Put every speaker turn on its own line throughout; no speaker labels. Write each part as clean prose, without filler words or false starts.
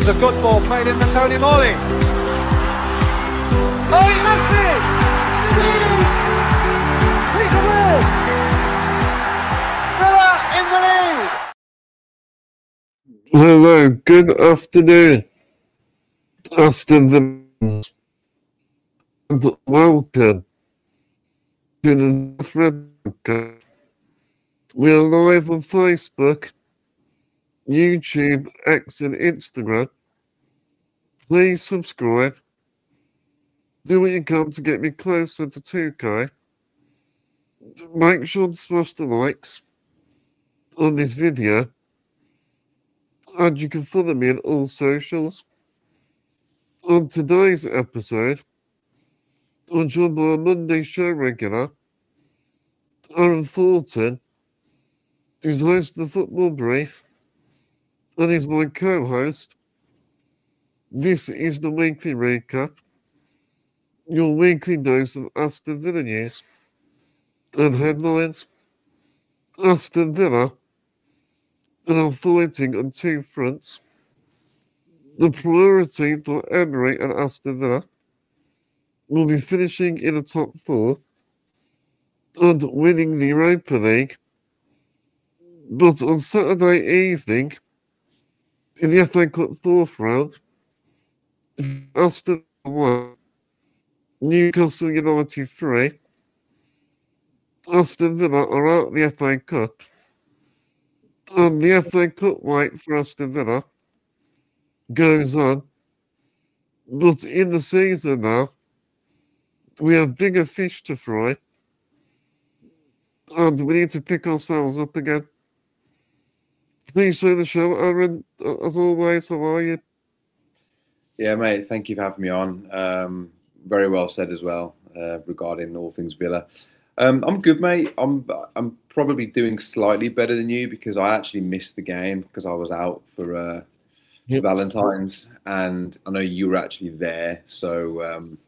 a good ball played in for Tony Morley. Oh, he missed it! It is! Peter Ward! Villa in the lead!
Hello, good afternoon, Aston Villa, and welcome to the Thread Podcast. We are live on Facebook, YouTube, X and Instagram. Please subscribe. Do what you can to get me closer to 2K. Make sure to smash the likes on this video. And you can follow me on all socials. On today's episode, I'm joined by a Monday show regular, Aaron Thornton, who's host of the Football Brief, and is my co-host. This is the weekly recap, your weekly dose of Aston Villa news and headlines. Aston Villa are fighting on two fronts. The priority for Emery and Aston Villa will be finishing in the top four and winning the Europa League. But on Saturday evening, in the FA Cup fourth round, Aston Villa 1, Newcastle United 3, Aston Villa are out of the FA Cup, and the FA Cup wait for Aston Villa goes on. But in the season now, we have bigger fish to fry, and we need to pick ourselves up again. Please join the show, Aaron. As always, how are you?
Yeah, mate, thank you for having me on. Very well said as well regarding all things Villa. I'm good, mate. I'm probably doing slightly better than you because I actually missed the game because I was out for Valentine's, and I know you were actually there. So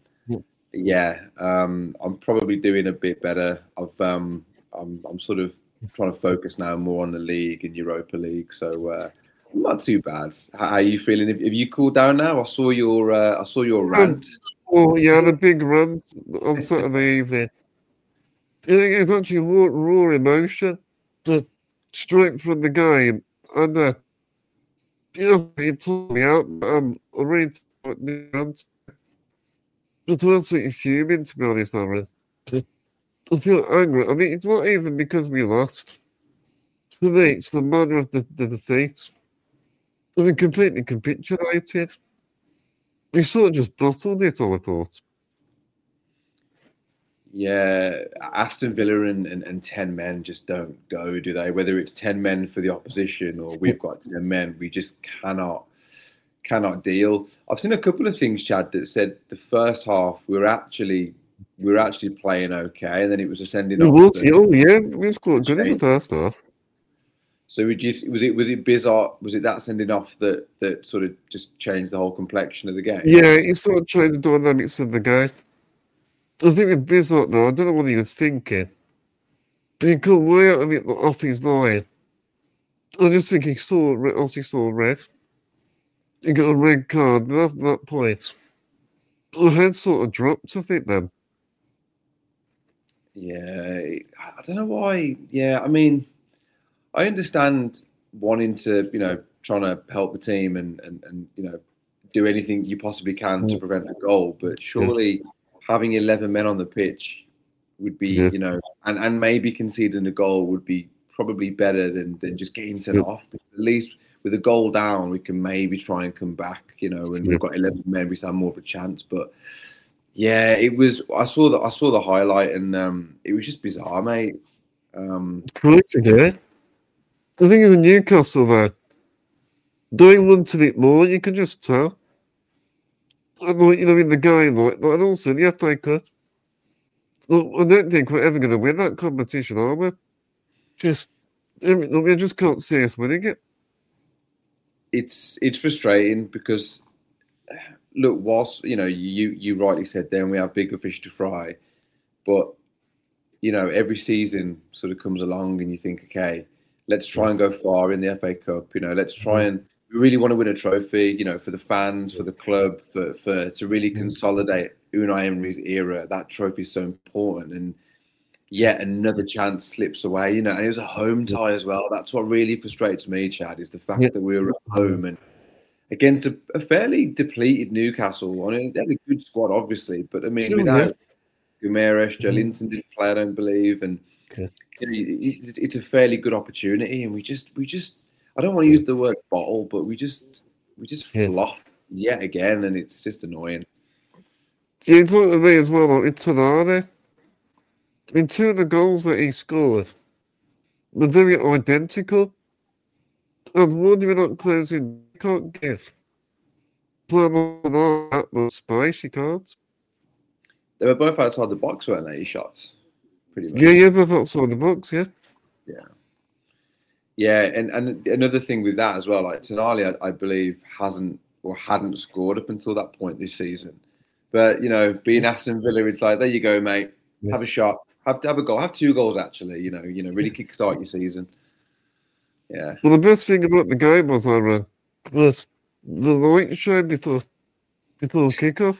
I'm probably doing a bit better. I'm sort of trying to focus now more on the league and Europa League. So not too bad. How are you feeling? Have you cooled down now? I saw your rant.
Oh, yeah, the big rant on Saturday evening. It's actually raw emotion, just straight from the game. And it tore me out. I'm really rant. But I'm absolutely fuming, to be honest, Aaron. I feel angry. I mean, it's not even because we lost. For me, it's the manner of the defeat. I mean, completely capitulated. We sort of just bottled it all, I thought.
Yeah, Aston Villa and 10 men just don't go, do they? Whether it's 10 men for the opposition or we've got 10 men, we just cannot deal. I've seen a couple of things, Chad, that said the first half we were actually playing okay, and then it was a sending off.
We was quite good in the first half.
So was it Bizarre? Was it that sending off that sort of just changed the whole complexion of the game?
Yeah, it sort of changed the dynamics of the game. I think with Bizarre, though, I don't know what he was thinking. But he got way out of it off his line. I just think he saw red. He got a red card, and after that point, the head sort of dropped, I think, then.
Yeah, I don't know why. Yeah, I mean, I understand wanting to, trying to help the team and do anything you possibly can to prevent a goal. But surely having 11 men on the pitch would be, and maybe conceding a goal would be probably better than just getting sent off. At least with a goal down, we can maybe try and come back, and we've got 11 men, we have more of a chance. But yeah, it was. I saw the highlight, and it was just bizarre, mate.
Correct again. I think in Newcastle there, they wanted it more. You can just tell. And in the game, and also the FA Cup. I don't think we're ever going to win that competition, are we? We just can't see us winning it.
It's frustrating because, look, whilst you rightly said then we have bigger fish to fry, but every season sort of comes along and you think, okay, let's try and go far in the FA Cup. Let's try and we really want to win a trophy, you know, for the fans, for the club, for to really consolidate Unai Emery's era. That trophy is so important, and yet another chance slips away, you know. And it was a home tie as well. That's what really frustrates me, Chad, is the fact that we were at home and against a fairly depleted Newcastle. I mean, they had a good squad, obviously, but I mean, without Guimaraes, Joelinton didn't play, I don't believe, and you know, it's a fairly good opportunity, and we just. I don't want to use the word bottle, but we just flop yet again, and it's just annoying.
Yeah, it's like with me as well. Like, it's Tonali. I mean, two of the goals that he scored were very identical. And one you're not closing, you can't give. That much space, you can't.
They were both outside the box, weren't they? Shots, pretty much.
Yeah, but outside the box, yeah.
Yeah, and another thing with that as well, like Tonali, I believe hadn't scored up until that point this season. But you know, being Aston Villa, it's like, there you go, mate. Yes. Have a shot, have a goal, have 2 goals actually. You know, really kickstart your season. Yeah.
Well, the best thing about the game was was the light show before kickoff.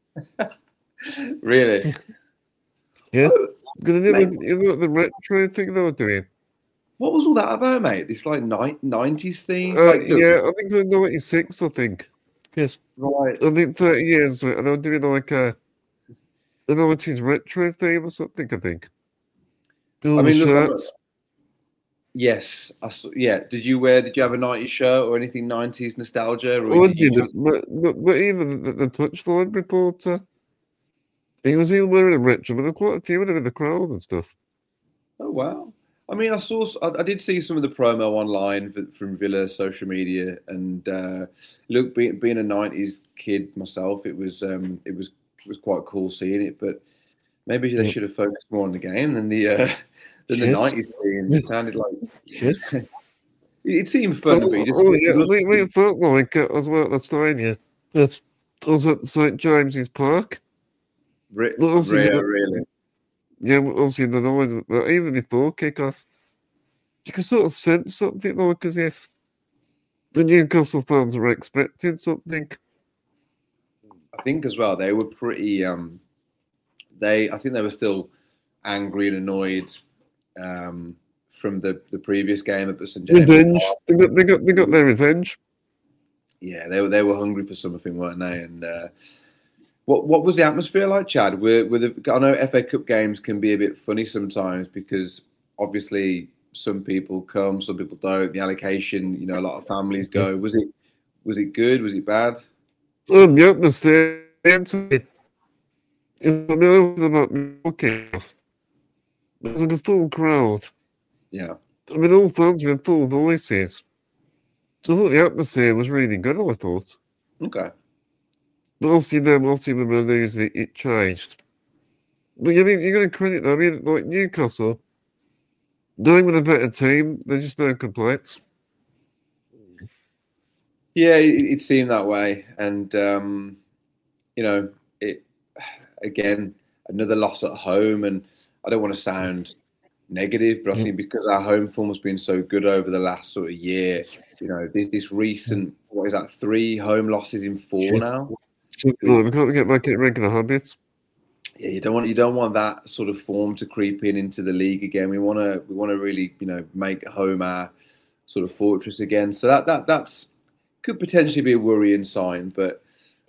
Really?
Yeah. Because you know the retro thing they were doing.
What was all that about, mate? This like 90s theme?
Yeah, I think it was 96, I think. Yes.
Right.
I think 30 years, and they were doing like a 90s retro theme or something, I think.
I mean, look, yes. Yeah. Did you have a 90s shirt or anything 90s nostalgia? Or
but even the touchline reporter, he was even wearing a retro, but there were quite a few of them in the crowd and stuff.
Oh, wow. I mean, I did see some of the promo online from Villa social media, and look, being a '90s kid myself, it was quite cool seeing it. But maybe they should have focused more on the game than the '90s scene. It sounded like it seemed fun, but
we felt like it as well at the stadium. It was at St James's Park.
Really.
Yeah, obviously the noise, but even before kickoff, you can sort of sense something like as if the Newcastle fans were expecting something.
I think as well they were pretty. I think they were still angry and annoyed from the previous game at the St James.
Revenge. They got their revenge.
Yeah, they were hungry for something, weren't they? And what was the atmosphere like, Chad? I know FA Cup games can be a bit funny sometimes because obviously some people come, some people don't. The allocation, a lot of families go. Was it good? Was it bad?
The atmosphere. It was like a full crowd.
Yeah.
I mean, all fans with full voices. So I thought the atmosphere was really good, I thought.
Okay.
But obviously when we lose, it changed. But I mean, you're going to credit them. I mean, like Newcastle, they're with a better team. There's just no complaints.
Yeah, it seemed that way. And, it again, another loss at home. And I don't want to sound negative, but I think because our home form has been so good over the last sort of year, this recent, 3 home losses in 4 now?
We can't get back in regular habits.
Yeah, you don't want that sort of form to creep into the league again. We want to really make home our sort of fortress again. So that's could potentially be a worrying sign. But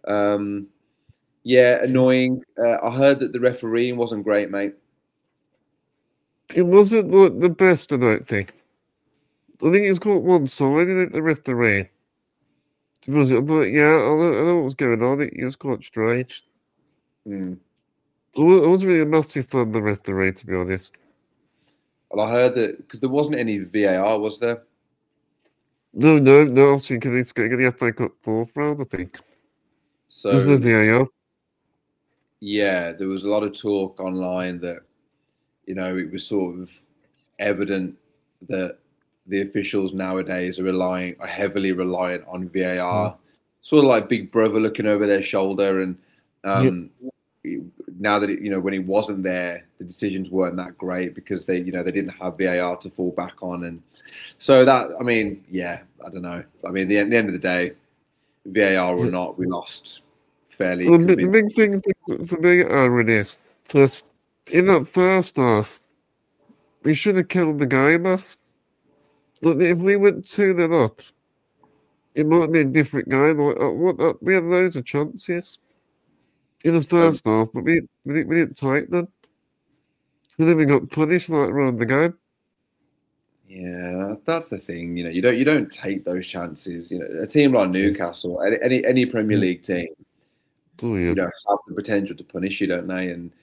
annoying. I heard that the refereeing wasn't great, mate.
It wasn't like the best, I don't think. I think it's got one-sided, the referee. But yeah, I know what was going on. It was quite strange. I wasn't really a massive fan of the referee, to be honest.
Well, I heard that because there wasn't any VAR, was there?
No. Obviously, because it's getting the FA Cup 4th round, I think.
So
there's no VAR.
Yeah, there was a lot of talk online that it was sort of evident that the officials nowadays are heavily reliant on VAR, sort of like Big Brother looking over their shoulder. And now that when he wasn't there, the decisions weren't that great because they didn't have VAR to fall back on, and so that I don't know. I mean, at the end of the day, VAR or not, we lost fairly.
The big thing for me, Aaron, is that in that first half, we should have killed the game off. Look, if we went 2-0 up, it might be a different game. We had loads of chances in the first half, but we didn't take them. So then we got punished like around the game.
Yeah, that's the thing. You don't take those chances. A team like Newcastle, any Premier League team, have the potential to punish you, don't they? And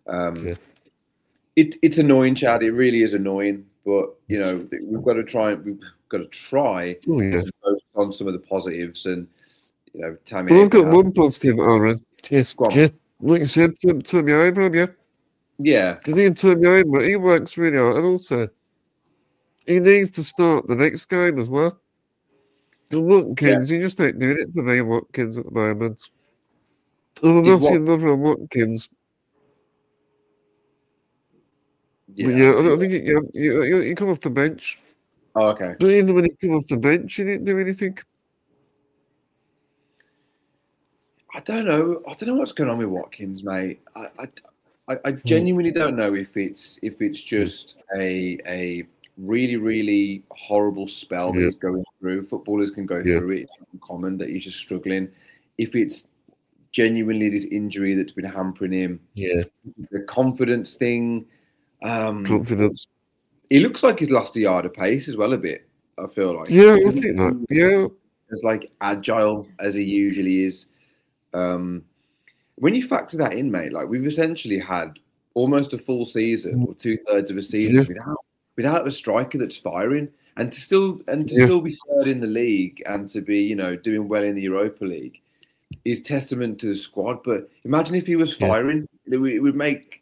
it's annoying, Chad. It really is annoying. But we've got to try. And focus on some of the positives. And Tammy.
Well, I've got one positive, Aaron. Yes, like you said, Tammy Abraham, yeah.
Yeah.
I think Tammy Abraham, he works really hard, and also he needs to start the next game as well. Watkins, he just ain't doing it for me, Watkins, at the moment. I'm not seeing nothing on Watkins. Yeah, I don't think you come off the bench.
Oh, okay.
But even when he came off the bench, he didn't do anything.
I don't know what's going on with Watkins, mate. I genuinely don't know if it's just a really, really horrible spell that he's going through. Footballers can go through it. It's common that he's just struggling. If it's genuinely this injury that's been hampering him, it's a confidence thing.
Confidence.
He looks like he's lost a yard of pace as well a bit. I feel like.
Yeah, I think that. Yeah.
As agile as he usually is. When you factor that in, mate, we've essentially had almost a full season or 2/3 of a season without a striker that's firing, and to still be third in the league and to be doing well in the Europa League is testament to the squad. But imagine if he was firing, it would make.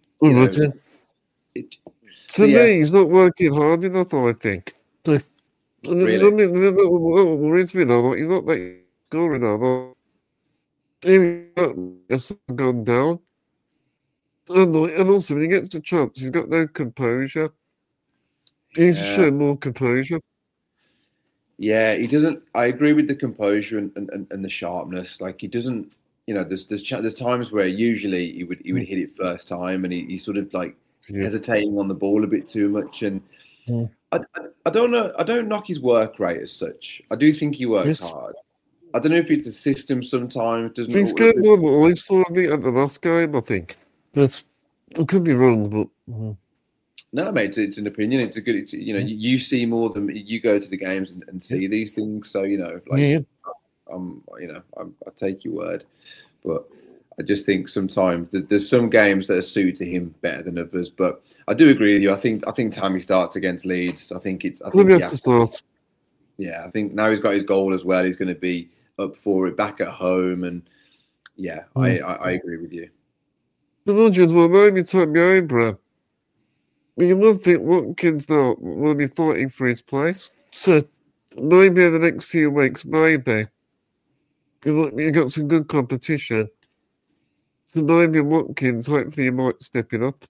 To me, he's not working hard enough, I think. Really? Worries me though. He's not scoring enough. He's gone down. And also, when he gets the chance, he's got no composure. He needs to show more composure.
Yeah, he doesn't. I agree with the composure and the sharpness. He doesn't. There's times where usually he would hit it first time, and he's sort of hesitating on the ball a bit too much. And I don't know. I don't knock his work rate as such. I do think he works hard. I don't know if it's a system sometimes.
He's good more than I saw at the last game, I think. I could be wrong, but.
No, mate, it's an opinion. It's a good. You see more than you go to the games and see these things. So I take your word, but I just think sometimes there's some games that are suited to him better than others. But I do agree with you. I think Tammy starts against Leeds. I think he has to start. Yeah, I think now he's got his goal as well. He's going to be up for it back at home, and I agree with you.
The Rodgers will maybe Tammy Abraham. Well, you must think Watkins now will be fighting for his place. So maybe in the next few weeks, maybe you got some good competition. So maybe Watkins, hopefully, you might step it up.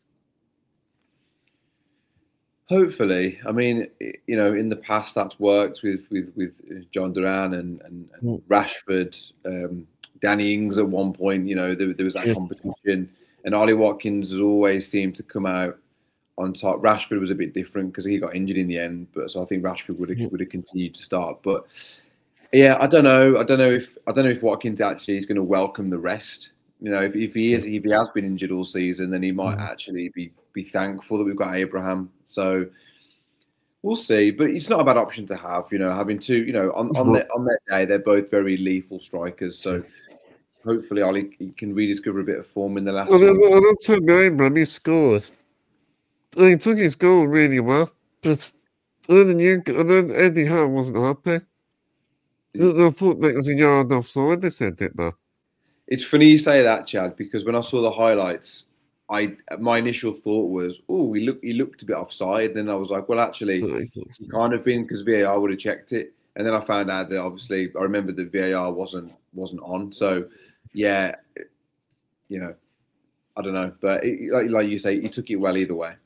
Hopefully, I mean, in the past that's worked with John Duran and Rashford, Danny Ings at one point. There was that competition, and Ollie Watkins has always seemed to come out on top. Rashford was a bit different because he got injured in the end, so I think Rashford would have continued to start. But I don't know. I don't know if Watkins actually is going to welcome the rest. If he has been injured all season, then he might actually be thankful that we've got Abraham. So we'll see. But it's not a bad option to have. Having two. On their day, they're both very lethal strikers. So hopefully, Ollie can rediscover a bit of form in the last.
I don't tell me Abraham, he scored. He took his goal really well, but I know Eddie Howe wasn't happy. I thought that was a yard offside. They said it though.
It's funny you say that, Chad, because when I saw the highlights, my initial thought was, oh, he looked a bit offside. And then I was like, well, actually, he can't have been because VAR would have checked it. And then I found out that obviously I remembered that VAR wasn't on. So I don't know, but like you say, he took it well either way.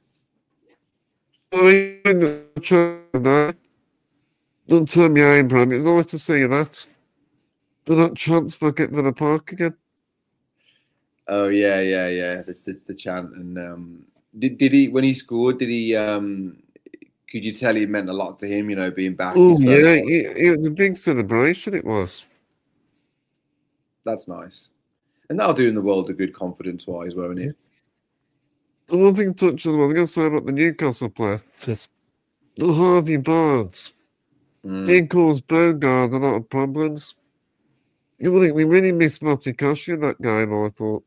Don't turn me eye, Bram. It's nice to see that. But that chance for getting to the park again.
Oh yeah. The chant and did he when he scored? Did he? Could you tell it meant a lot to him? You know, being back.
Oh
his
yeah,
first-
it was a big celebration. It was.
That's nice, and that'll do in the world a good confidence-wise, won't it?
The one thing touches on, I'm going to say about the Newcastle player, is the Harvey Barnes. He caused Bogard a lot of problems. You think we really missed Matty Cash in that game, I thought.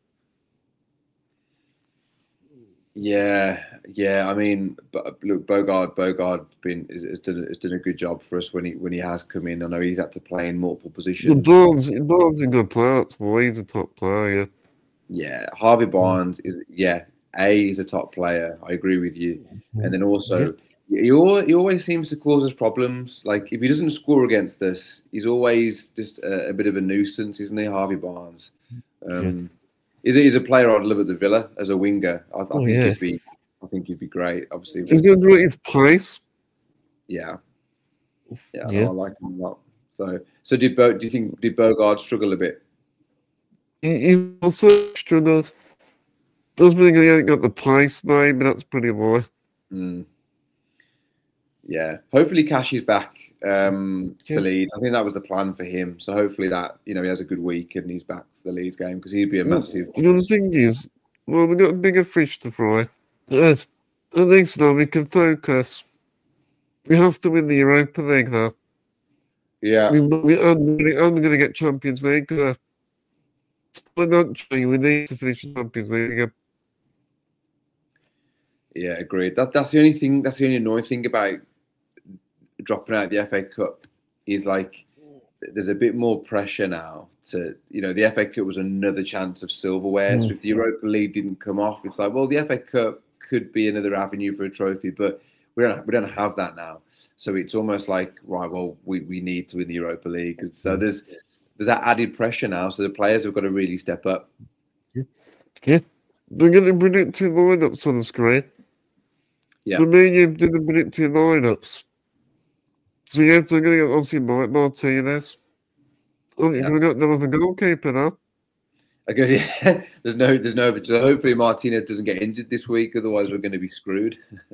Yeah. I mean, look, Bogard has done a good job for us when he has come in. I know he's had to play in multiple
The
positions.
Barnes is a good player, that's why he's a top player,
Yeah, Harvey Barnes is a top player. I agree with you. And then also, he always seems to cause us problems. Like if he doesn't score against us, he's always just a bit of a nuisance, isn't he, Harvey Barnes? He's a player I'd love at the Villa as a winger. I think he'd be great. Obviously,
He's going to do his place.
yeah. I like him a lot. So do you think Bogard struggle a bit?
He also struggled. Doesn't mean he ain't got the pace, maybe that's pretty why.
Yeah, hopefully Cash is back for Leeds. I think that was the plan for him. So hopefully that he has a good week and he's back for the Leeds game because he'd be a massive.
The thing is, we've got bigger fish to fry. At least now we can focus. We have to win the Europa League now.
Yeah,
We're only going to get Champions League. We need to finish the Champions League again.
Yeah, agreed. That's the only thing. That's the only annoying thing about dropping out the FA Cup is like there's a bit more pressure now. The FA Cup was another chance of silverware. So if the Europa League didn't come off, it's like, well, the FA Cup could be another avenue for a trophy, but we don't have that now. So it's almost like, right, well, we need to win the Europa League. And so there's that added pressure now. So the players have got to really step up.
Yeah, they're going to predict two lineups on the screen.
Yeah.
For me, you didn't predict two lineups. So yeah, they're going to get obviously Mike Martinez. We've got no other goalkeeper now.
I guess there's no. So hopefully Martinez doesn't get injured this week. Otherwise, we're going to be screwed.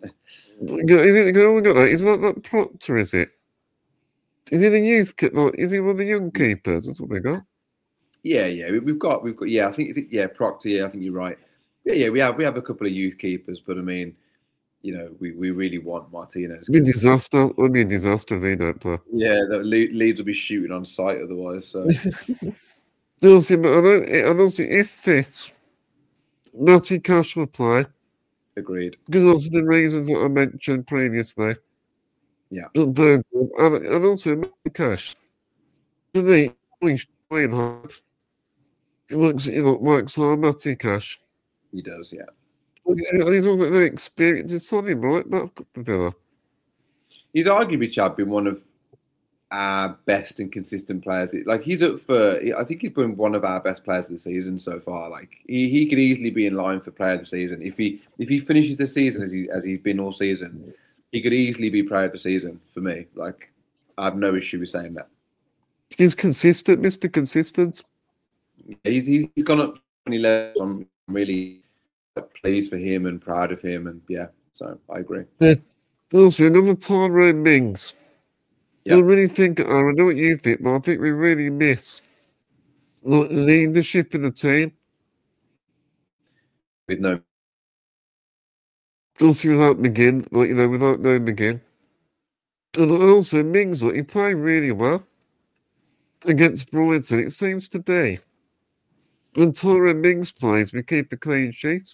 Is that Proctor? Is it? Is he the youth? Is he one of the young keepers? That's what we got.
Yeah. We've got. Yeah, I think. Yeah, Proctor. Yeah, I think you're right. Yeah. We have a couple of youth keepers, but I mean, we really want Martinez.
It'd be a disaster. It'd be a disaster if they don't play.
Yeah, Leeds will be shooting on sight otherwise. So.
I don't see if fit. Matty Cash will play.
Agreed.
Because of the reasons that I mentioned previously.
Yeah.
And also Matty Cash. To me, he's playing hard. He works hard, Matty Cash.
He does, yeah.
And he's also very experienced. It's something right back up the Villa.
He's arguably, Chad, been one of our best and consistent players. Like he's up for, I think he's been one of our best players of the season so far. Like he could easily be in line for player of the season if he finishes the season as he's been all season. He could easily be player of the season for me. Like I have no issue with saying that.
He's consistent, Mr. Consistent.
He's gone up 20 levels. I'm really pleased for him and proud of him, and so I agree.
Also, another Tyrone Mings.
Yeah.
I really think, I know what you think, but I think we really miss leadership in the team.
With no.
Also, without McGinn, without no McGinn. And also, Mings, he played really well against Brighton, it seems to be. When Tyrone Mings plays, we keep a clean sheet.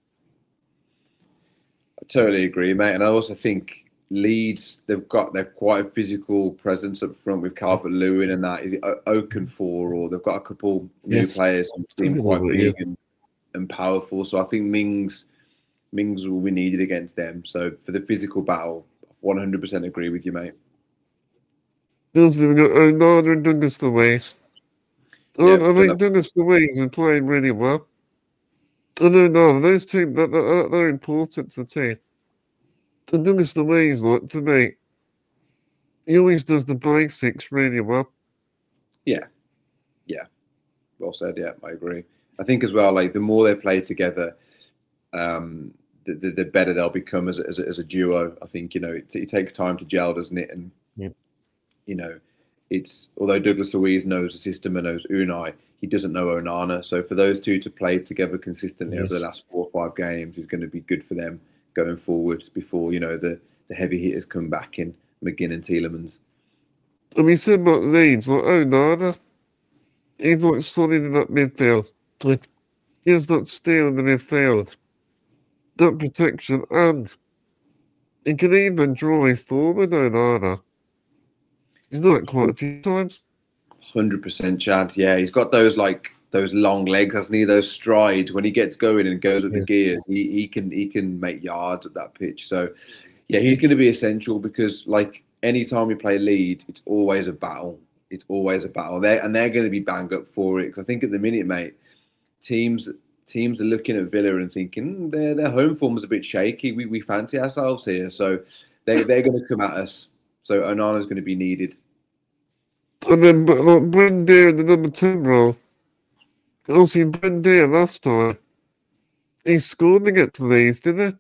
I totally agree, mate. And I also think Leeds, they're quite a physical presence up front with Calvert-Lewin and that. Is it Okafor, or they've got a couple new players who seem quite big and powerful. So I think Mings will be needed against them. So for the physical battle, 100% agree with you, mate.
Also, we've got Onana and Douglas Luiz. I think Douglas Luiz is playing really well. No, those two, they're important to the team. And Douglas Luiz, like, for me, he always does the basics really well.
Yeah. Well said. Yeah, I agree. I think as well, like the more they play together, the better they'll become as a duo. I think it takes time to gel, doesn't it? And it's although Douglas Luiz knows the system and knows Unai, he doesn't know Onana. So for those two to play together consistently over the last 4 or 5 games is going to be good for them going forward. Before the heavy hitters come back in McGinn and Tielemans.
And we said about Leeds, like Onana, he's like solid in that midfield. Like, he has that steal in the midfield, that protection, and he can even drive forward, Onana. He's done it quite a few times.
100%, Chad. Yeah, he's got those long legs, hasn't he? Those strides when he gets going and goes with the gears. He can make yards at that pitch. So yeah, he's going to be essential because like anytime we play Leeds, it's always a battle. It's always a battle. They're going to be banged up for it because I think at the minute, mate, teams are looking at Villa and thinking their home form is a bit shaky. We fancy ourselves here, so they're going to come at us. So Onana's going to be needed.
And then like Buendia in the number 10 role. Also, Buendia last time, he scored to get to Leeds, didn't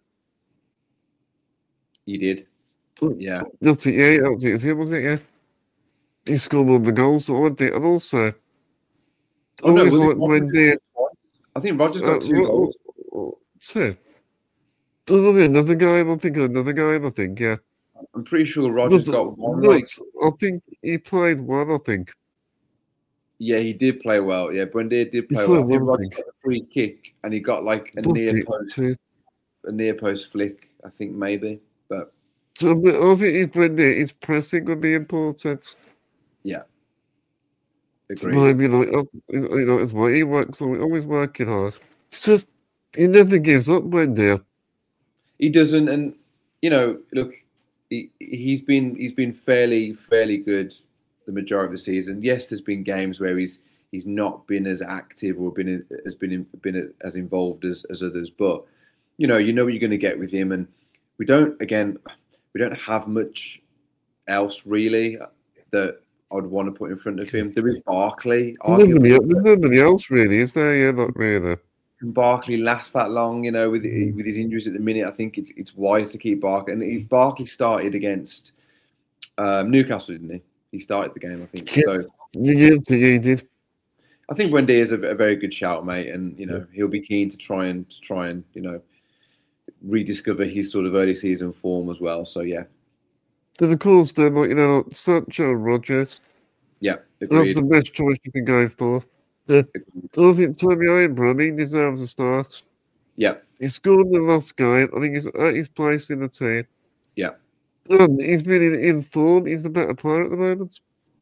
He did. Yeah.
That's it, yeah, that was it, wasn't it? Yeah. He scored all the goals, so I did. And also, always like Buendia.
I think Rodgers got 2 goals.
2. Another game, I think, yeah.
I'm pretty sure Rodgers got one.
I think he played one, I think.
Yeah, he did play well. Yeah, Buendia did play well. Rodgers got a free kick and he got like a near post flick, I think maybe. But
so I think his pressing would be important.
Yeah. Agreed.
Maybe as well. He works always working hard. So he never gives up, Buendia.
He doesn't, and look. He's been fairly good the majority of the season. Yes, there's been games where he's not been as active or been as involved as others, but you know what you're going to get with him, and we don't have much else really that I'd want to put in front of him. There is Barkley.
Nobody else really, is there? Yeah, not really.
Can Barkley last that long? With his injuries at the minute, I think it's wise to keep Barkley. And Barkley started against Newcastle, didn't he? He started the game, I think.
Yeah. So he did.
I think Buendia is a very good shout, mate, and he'll be keen to try and rediscover his sort of early season form as well. So yeah.
Then of course, Sancho Rodgers.
Yeah,
agreed. That's the best choice you can go for. I think Tammy Abraham, he deserves a start.
Yeah.
He scored in the last game. I think he's at his place in the team.
Yeah.
And he's been in form. He's the better player at the moment.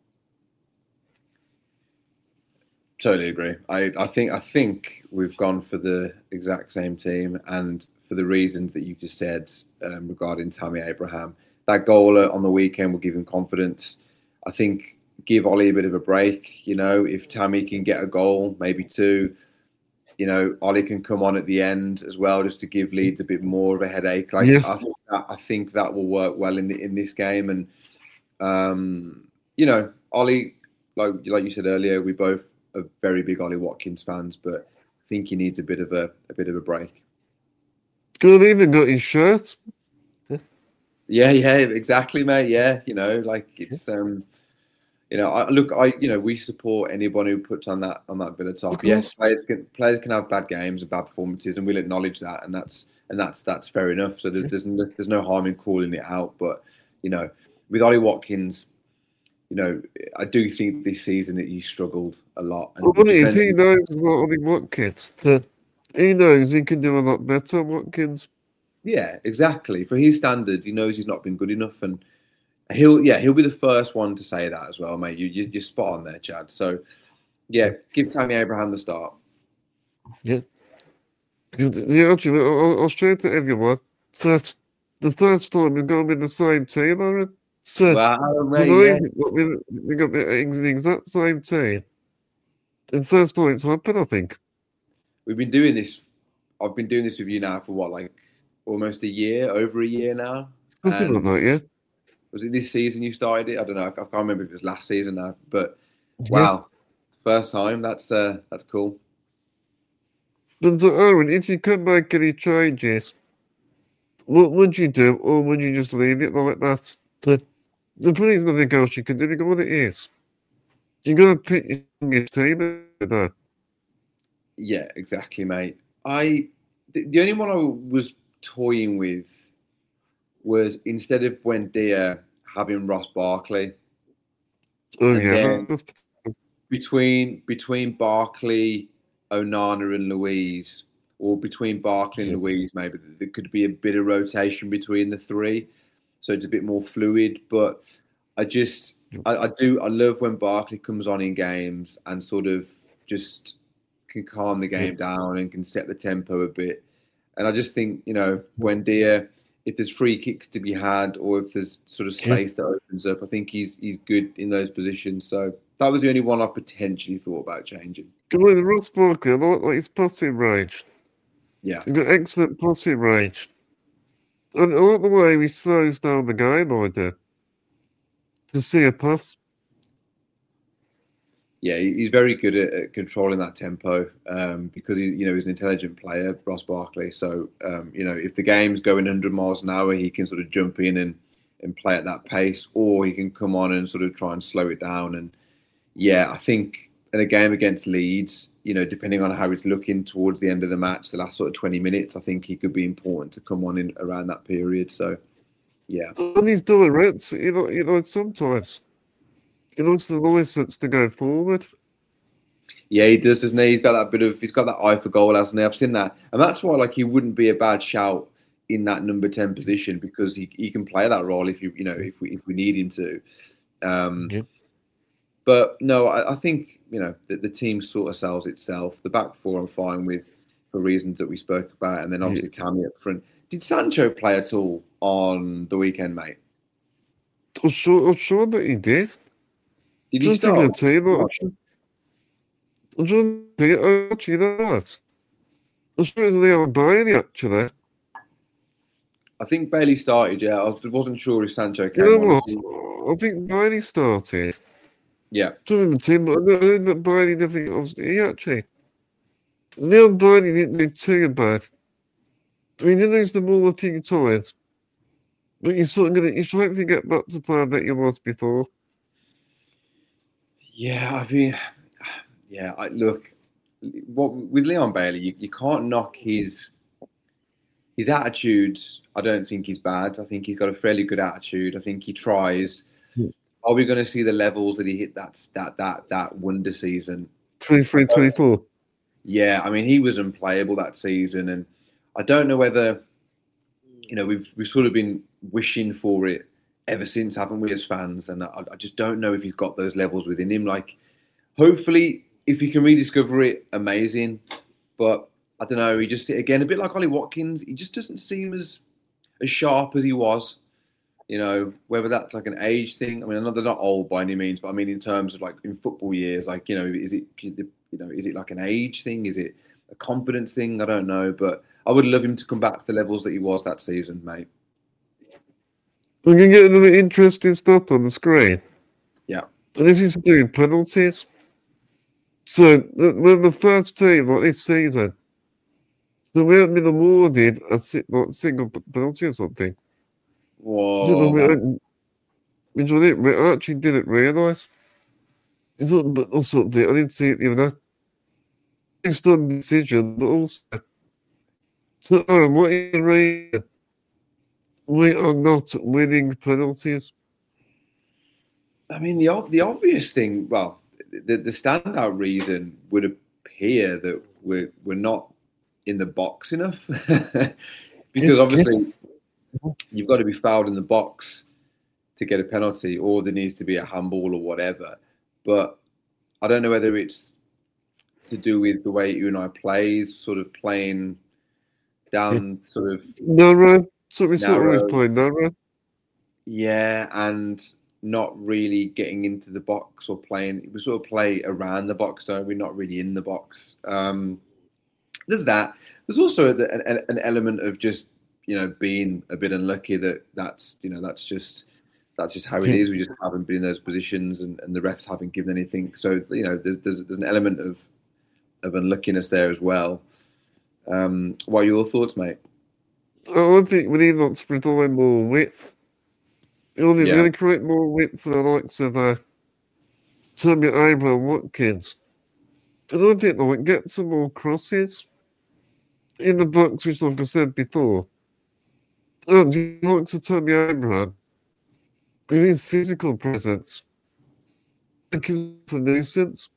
Totally agree. I think we've gone for the exact same team, and for the reasons that you just said regarding Tammy Abraham. That goal on the weekend will give him confidence. I think give Ollie a bit of a break. If Tammy can get a goal, maybe 2, Ollie can come on at the end as well, just to give Leeds a bit more of a headache.
Yes.
I think that will work well in this game. And Ollie, like you said earlier, we both are very big Ollie Watkins fans, but I think he needs a bit of a break.
Could have even got his shirt.
Yeah, exactly, mate. Yeah, it's we support anyone who puts on that bit of top. Yes, players can have bad games and bad performances, and we'll acknowledge that, and that's fair enough. So there's no harm in calling it out. But with Ollie Watkins, I do think this season that he struggled a lot. And
he knows what Ollie Watkins. He knows he can do a lot better, Watkins.
Yeah, exactly. For his standards, he knows he's not been good enough, and he'll be the first one to say that as well, mate. You're spot on there, Chad. So, yeah, give Tammy Abraham the start.
Yeah. Actually, I'll show it to everyone. The first time we're going to be the same team, Aaron. So,
wow, mate,
we got the exact same team. And first time it's happened, I think.
We've been doing this I've been doing this with you now for what, like almost over a year now.
Something like that, yeah.
Was it this season you started it? I don't know. I can't remember if it was last season now. But
Yeah.
wow, first time. That's cool.
But Aaron, if you could make any changes, what would you do, or would you just leave it like that? The police nothing else you can do because what it is. You got to pick your youngest team there.
Yeah, exactly, mate. The only one I was toying with was instead of Buendia having Ross Barkley.
Oh
And
yeah,
then
that's
between Barkley, Onana, and Louise, or between Barkley and
Yeah.
Louise, maybe there could be a bit of rotation between the three, so it's a bit more fluid. But I love when Barkley comes on in games and sort of just can calm the game down and can set the tempo a bit. And I just think, Buendia, if there's free kicks to be had or if there's sort of space that opens up, I think he's good in those positions. So that was the only one I potentially thought about changing.
Come on, Ross Barkley, I like his passing range.
Yeah.
He's got excellent passing range. And I like the way he slows down the game, I do. To see a pass.
Yeah, he's very good at controlling that tempo because he's an intelligent player, Ross Barkley. So if the game's going 100 miles an hour, he can sort of jump in and play at that pace, or he can come on and sort of try and slow it down. And yeah, I think in a game against Leeds, depending on how it's looking towards the end of the match, the last sort of 20 minutes, I think he could be important to come on in around that period. So yeah,
And he's doing it, sometimes. He looks the license to go forward.
yeah, he does, doesn't he? He's got that eye for goal, hasn't he? I've seen that, and that's why he wouldn't be a bad shout in that number 10 position because he can play that role if if we need him to. But no, I think the team sort of sells itself. The back four I'm fine with for reasons that we spoke about, and then obviously Tammy up front. Did Sancho play at all on the weekend, mate?
I'm sure that he did.
Did he start?
I'm trying to think, actually, that. I'm sure it was Leon Bailey, actually.
I think Bailey started, yeah. I wasn't sure if Sancho came
You know
on.
what? I think Bailey started.
Yeah.
Some the team, but I know that Bailey definitely obviously he actually. Leon Bailey didn't do too bad. I mean, he did lose the ball a few times. But you're trying to get back to player that you was before.
Yeah, look, with Leon Bailey, you can't knock his attitude. I don't think he's bad. I think he's got a fairly good attitude. I think he tries. Are we going to see the levels that he hit that wonder season?
23, 24.
Yeah, I mean, he was unplayable that season, and I don't know whether we've sort of been wishing for it ever since, haven't we, as fans? And I just don't know if he's got those levels within him. Hopefully, if he can rediscover it, amazing. But I don't know. He just, again, a bit like Ollie Watkins, he just doesn't seem as sharp as he was. Whether that's an age thing. I mean, I know they're not old by any means, but I mean in terms of in football years, is it like an age thing? Is it a confidence thing? I don't know, but I would love him to come back to the levels that he was that season, mate.
We can get another interesting stuff on the screen.
Yeah.
And this is doing penalties. So, we're the first team this season. So, we haven't been awarded a single penalty or something.
Whoa.
Which we actually didn't realise. It's not or something. I didn't see it the other day. It's not a decision, but also. So, Aaron, what is the reason we are not winning penalties?
I mean, the obvious thing, well, the standout reason would appear that we're not in the box enough. Because obviously you've got to be fouled in the box to get a penalty, or there needs to be a handball or whatever. But I don't know whether it's to do with the way Unai plays, sort of playing down sort of
narrow. So we sort of always play narrow.
Yeah, and not really getting into the box or playing. We sort of play around the box, don't we? Not really in the box. there's that. There's also an element of just being a bit unlucky that's just how it is. We just haven't been in those positions, and the refs haven't given anything. So there's an element of unluckiness there as well. What are your thoughts, mate?
I think we need to provide more width. We're going to create more width for the likes of Tammy Abraham Watkins. I don't think we get some more crosses in the box, which, like I said before, and he likes to Tammy Abraham with his physical presence. It gives a nuisance.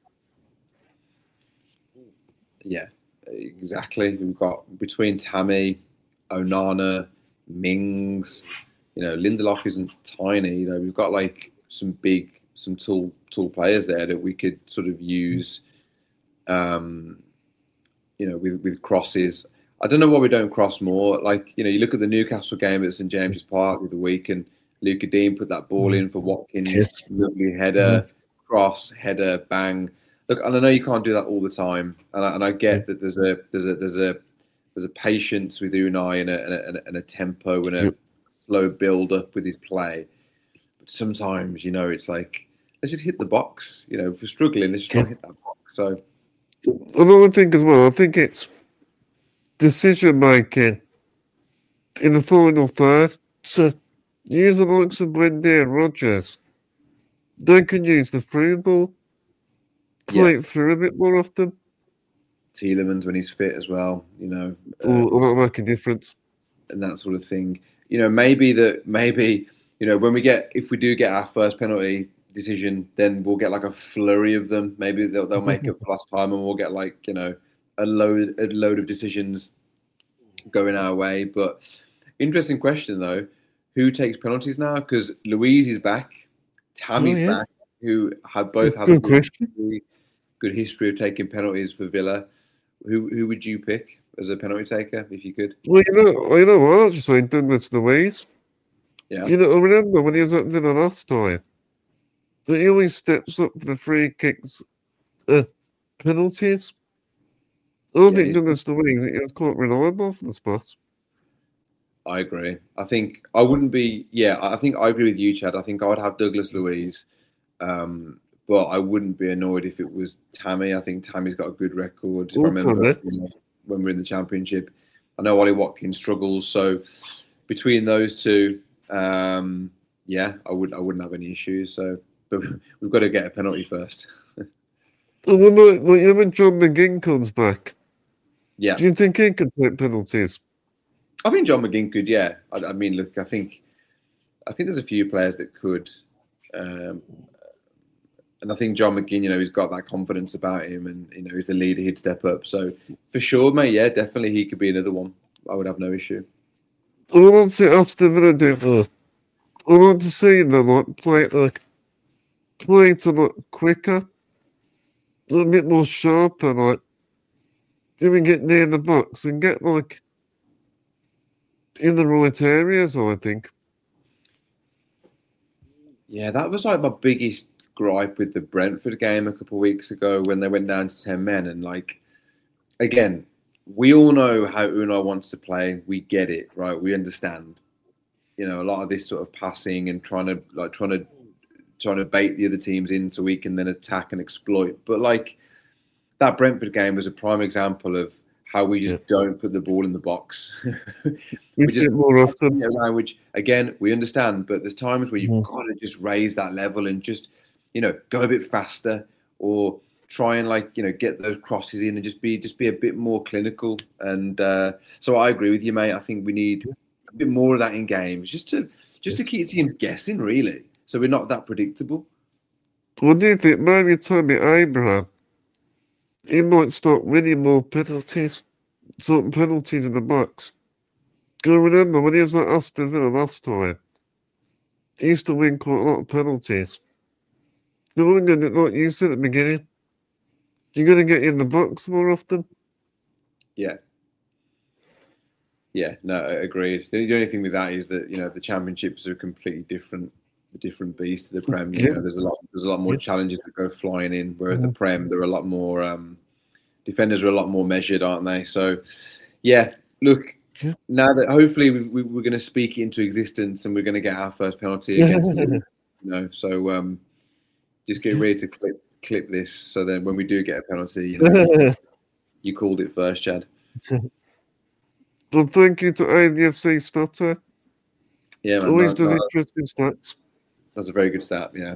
Yeah, exactly. We've got between Tammy, Onana, Mings. Lindelof isn't tiny. We've got like some tall players there that we could sort of use. With crosses. I don't know why we don't cross more. Like you look at the Newcastle game at St James's Park the other week, and Luca Dean put that ball in for Watkins.
Yes.
Lovely header, cross, header, bang. Look, and I know you can't do that all the time, and I get that there's a patience with Unai and a tempo and a slow build up with his play. But sometimes, it's like let's just hit the box. If we're struggling, let's just try and hit that box. So
another thing as well, I think it's decision making in the final third. So use the likes of Wendy and Rogers. They can use the through ball. Play it through a bit more often.
Tielemans when he's fit as well,
that'll make a difference.
And that sort of thing. Maybe if we do get our first penalty decision, then we'll get like a flurry of them. Maybe they'll make it last time, and we'll get like a load of decisions going our way. But interesting question though, who takes penalties now? Because Louise is back, Tammy's back, who have both had a good history of taking penalties for Villa. Who would you pick as a penalty taker if you could?
Well, what? I'll just say Douglas Louise.
Yeah.
I remember when he was at Villa last time, that he always steps up for the free kicks, penalties. I don't think Douglas Louise is quite reliable for the spot.
I agree. I think I wouldn't be. Yeah, I think I agree with you, Chad. I think I would have Douglas Louise, but I wouldn't be annoyed if it was Tammy. I think Tammy's got a good record. If I remember when we're in the Championship, I know Ollie Watkins struggles. So between those two, I wouldn't have any issues. So, but we've got to get a penalty first.
When John McGinn comes back,
do
you think he could take penalties?
I think John McGinn could. Yeah, I mean, look, I think there's a few players that could, and I think John McGinn, he's got that confidence about him, and he's the leader. He'd step up. So for sure, mate. Yeah, definitely, he could be another one. I would have no issue.
I want to see Aston Villa do. I want to see them play to look quicker, a little bit more sharper, even get near the box and get in the right areas. I think.
Yeah, that was my biggest gripe with the Brentford game a couple of weeks ago when they went down to 10 men, and again, we all know how Unai wants to play. We get it, right? We understand. A lot of this sort of passing and trying to bait the other teams in so we can then attack and exploit. But that Brentford game was a prime example of how we just don't put the ball in the box.
we just more often.
Around, which again we understand, but there's times where you've got to just raise that level and just go a bit faster, or try and get those crosses in and just be a bit more clinical. And so I agree with you, mate. I think we need a bit more of that in games, just to keep teams guessing, really, so we're not that predictable.
What do you think? Maybe Tammy Abraham, he might start winning more penalties, certain penalties in the box. I remember when he was at Aston Villa last time, he used to win quite a lot of penalties. So like you said at the beginning, you're going to get in the box more often.
Yeah, no, agreed. The only thing with that is that the Championships are a completely different beast to the Prem. There's a lot more challenges that go flying in, whereas the Prem, there are a lot more defenders are a lot more measured, aren't they? So, yeah, look,
Yeah.
now that hopefully we're going to speak it into existence and we're going to get our first penalty against Leeds, so just get ready to clip this. So then when we do get a penalty, you called it first, Chad.
Well, thank you to ADFC Stutter.
Yeah, man.
Always does interesting stats.
That's a very good stat, yeah.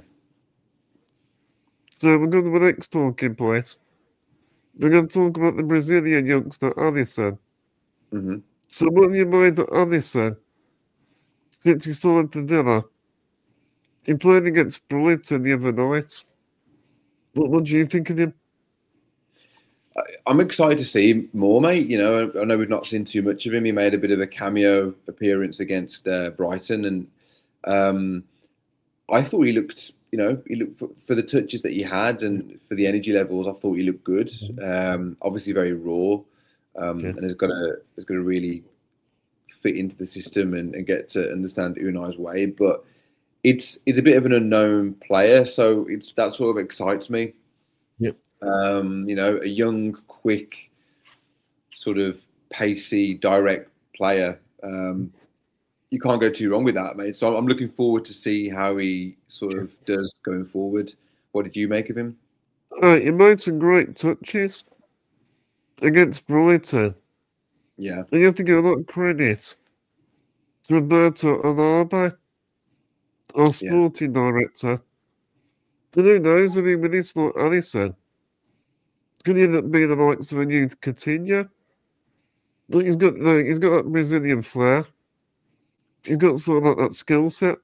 So we're going to the next talking point. We're going to talk about the Brazilian youngster, Alisson.
Mm-hmm.
So what do you mind of Alisson? Since he signed to Villa, he played against Brighton the other night. What do you think of him?
I'm excited to see more, mate. I know we've not seen too much of him. He made a bit of a cameo appearance against Brighton, and I thought he looked, he looked for the touches that he had and for the energy levels. I thought he looked good. Obviously, very raw, and is going to really fit into the system and get to understand Unai's way. But it's a bit of an unknown player, so that sort of excites me.
Yep.
A young, quick, sort of pacey, direct player. You can't go too wrong with that, mate. So I'm looking forward to see how he sort of does going forward. What did you make of him?
He made some great touches against Brighton.
Yeah.
And you have to give a lot of credit to Roberto Alaba, our sporting director. And who knows, with this like Alisson, could end up being the likes of a new Coutinho. Like he's got that Brazilian flair. He's got sort of like that skill set.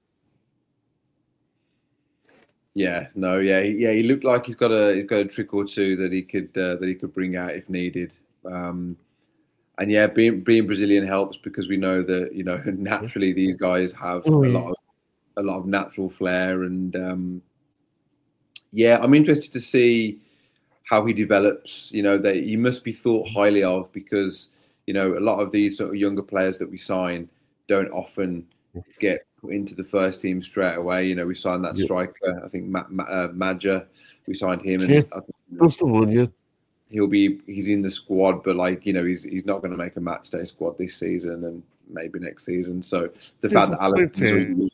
Yeah, he looked like he's got a trick or two that he could bring out if needed. And yeah, being Brazilian helps because we know that naturally these guys have a lot of natural flair, and I'm interested to see how he develops. That he must be thought highly of because a lot of these sort of younger players that we sign don't often get put into the first team straight away. We signed that striker, I think Madja. We signed him, and
that's the one. Yeah,
he's in the squad, but he's not going to make a match day squad this season and maybe next season. So the fact that Alisson,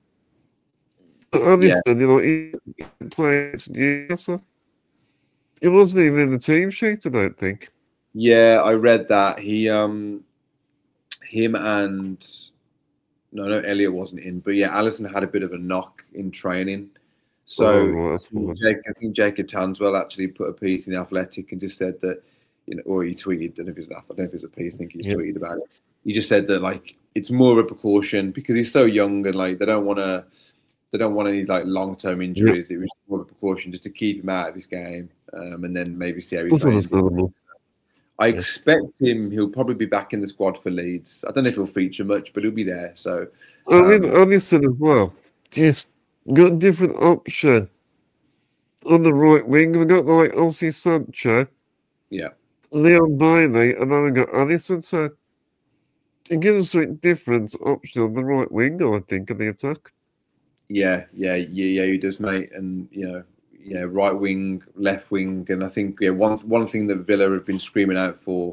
he played Newcastle. He wasn't even in the team sheet, I don't think.
Yeah, I read that him and. No, Elliot wasn't in, but yeah, Alisson had a bit of a knock in training. So I think Jacob Tanswell actually put a piece in the Athletic and just said that, or he tweeted. I don't know if it was a piece. I think he's tweeted about it. He just said that it's more of a precaution because he's so young and they don't want any long-term injuries. It was more of a precaution just to keep him out of his game, and then maybe see how he trains. I expect he'll probably be back in the squad for Leeds. I don't know if he'll feature much, but he'll be there. So
Alisson as well. Yes, got a different option on the right wing. We've got Elsie Sancho, Leon Bailey, and then we've got Alisson. So it gives us a different option on the right wing, I think, in the attack. Yeah,
he does, mate. And right wing, left wing, and I think one thing that Villa have been screaming out for,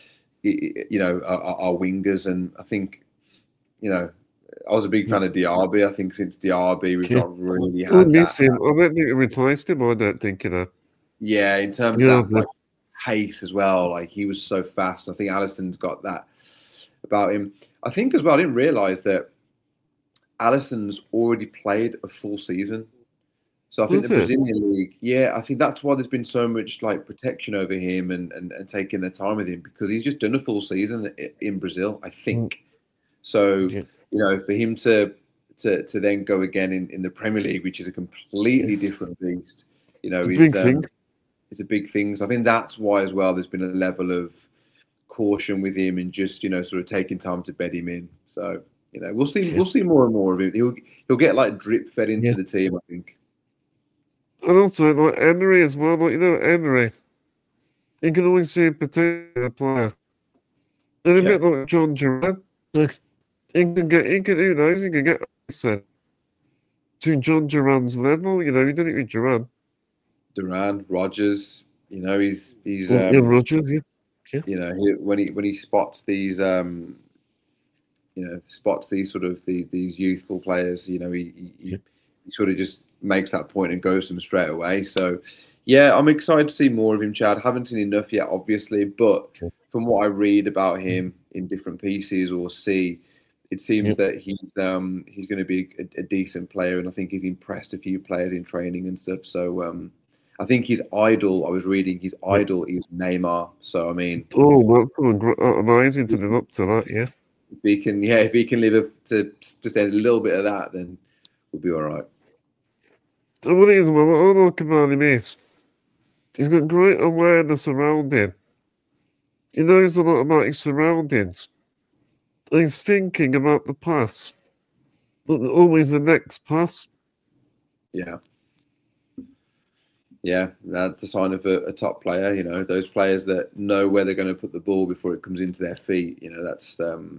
are wingers, and I think I was a big fan of Diaby. I think since Diaby we've not really had that.
Him. I don't think we replaced him. I don't think
Yeah, in terms of that pace as well, he was so fast. I think Alisson's got that about him. I think as well, I didn't realise that Alisson's already played a full season. So I think the Brazilian League, I think that's why there's been so much protection over him and taking their time with him because he's just done a full season in Brazil, I think. So, for him to then go again in the Premier League, which is a completely different beast, it's a big thing. So I think that's why as well there's been a level of caution with him and just, sort of taking time to bed him in. So, we'll see more and more of him. He'll get drip fed into the team, I think.
And also, Emery as well. Emery, you can always see a particular player. And a bit like John Duran, he can get said to John Duran's level. He did it with Duran.
Duran, Rodgers, You know, he's
Yeah, Rogers, yeah.
you know, when he spots these spots these sort of these youthful players, you know, he sort of just makes that point and goes to them straight away. So yeah, I'm excited to see more of him, Chad. Haven't seen enough yet, obviously, but from what I read about him in different pieces or see, it seems that he's going to be a decent player, and I think he's impressed a few players in training and stuff. So I think his idol, I was reading, his idol is Neymar. So I mean,
that's amazing to live up to that, yeah.
If he can live up to just a little bit of that, then we'll be all right.
And what it is, well, what I like about him is he's got great awareness around him. He knows a lot about his surroundings. And he's thinking about the pass, but always the next pass.
Yeah. Yeah, that's a sign of a top player. You know, those players that know where they're going to put the ball before it comes into their feet. You know, that's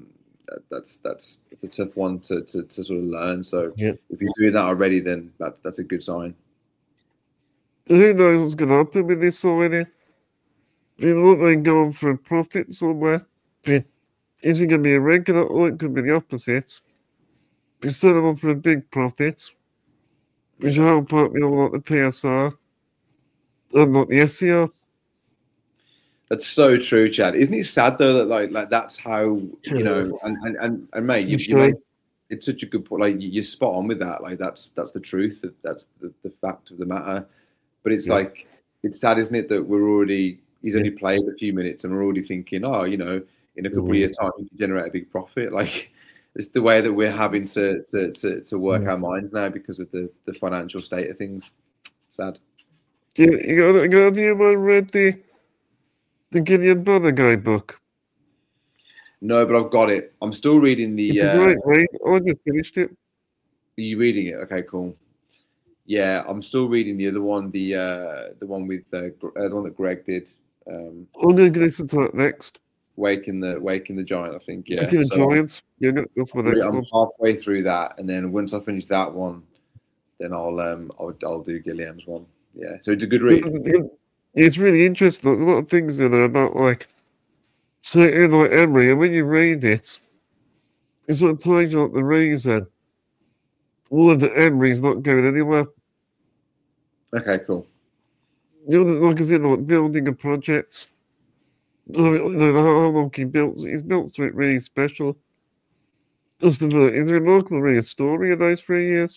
a tough one to sort of learn. So if you're doing that already, then that's a good sign.
Who knows what's going to happen with this already? You know, they're going for a profit somewhere. But is he going to be a regular, or it could be the opposite? Be set him up for a big profit, which will help out, you know, like the PSR and not the SER.
That's so true, Chad. Isn't it sad though that like that's how, you know, and mate, you make it's such a good point. Like you're spot on with that. Like that's the truth. That's the fact of the matter. But it's like it's sad, isn't it, that he's only played a few minutes and we're already thinking, oh, you know, in a couple of years' time we can generate a big profit. Like it's the way that we're having to work our minds now because of the financial state of things. Sad.
Yeah, have you read the Gideon Bannerguy book?
No, but I've got it. I'm still reading the.
It's a great read. I just finished it.
Are you reading it? Okay, cool. Yeah, I'm still reading the other one, the one with the one that Greg did.
I'm going to listen to that next.
Waking the Giant, I think. Yeah,
Waking the Giants. Yeah, that's my next one.
I'm halfway through that, and then once I finish that one, then I'll do Gilliam's one. Yeah, so it's a good read.
It's really interesting. There's a lot of things in there about like Emery, and when you read it, it sort of tells you like the reason why the Emery's not going anywhere.
Okay, cool.
You know, like I said, like building a project. How long he's built to it really special. It's remarkable, really, a story in those 3 years.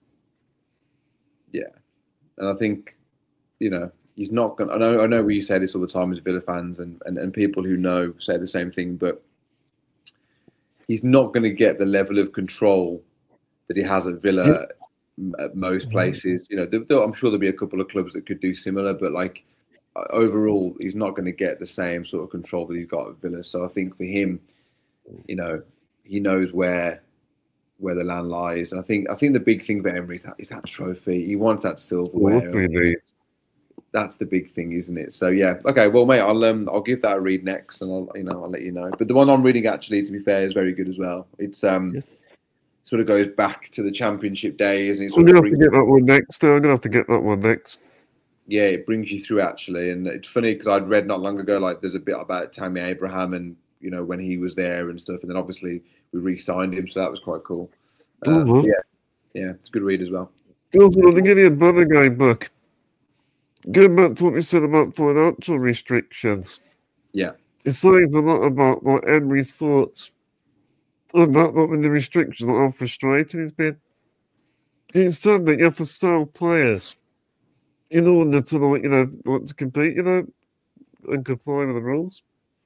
Yeah, and I think, you know, he's not going. I know we say this all the time as Villa fans and people who know say the same thing, but he's not going to get the level of control that he has at Villa at most places. You know, I'm sure there'll be a couple of clubs that could do similar, but like overall, he's not going to get the same sort of control that he's got at Villa. So I think for him, you know, he knows where the land lies, and I think the big thing for Emery is that trophy. He wants that silverware. That's the big thing, isn't it? So yeah, okay. Well, mate, I'll give that a read next, and I'll let you know. But the one I'm reading, actually, to be fair, is very good as well. It's sort of goes back to the Championship days, and
I'm gonna have to get that one next. I'm gonna have to get that one next.
Yeah, it brings you through actually, and it's funny because I'd read not long ago like there's a bit about Tammy Abraham and, you know, when he was there and stuff, and then obviously we re-signed him, so that was quite cool. Yeah, it's a good read as well.
Also, the Gideon Bannerguy book. Going back to what we said about financial restrictions.
Yeah,
it says a lot about like Emery's thoughts about what the restrictions, how frustrating it's been. It's sad that you have to sell players in order to, like, you know, want to compete, you know, and comply with the rules.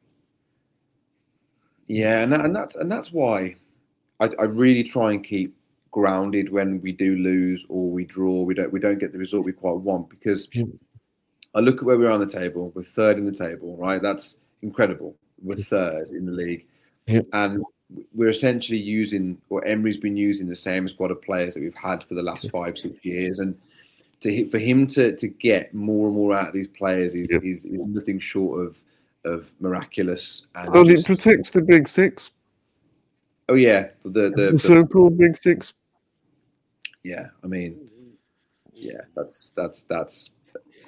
Yeah, and that's why I really try and keep grounded when we do lose or we draw. We don't get the result we quite want, because I look at where we're on the table. We're third in the table, right? That's incredible. We're third in the league, and we're essentially using, or Emery's been using, the same squad of players that we've had for the last 5-6 years, and for him to get more and more out of these players is nothing short of miraculous.
And it protects the Big Six.
Oh yeah, the
so-called Big Six.
Yeah, I mean, yeah, that's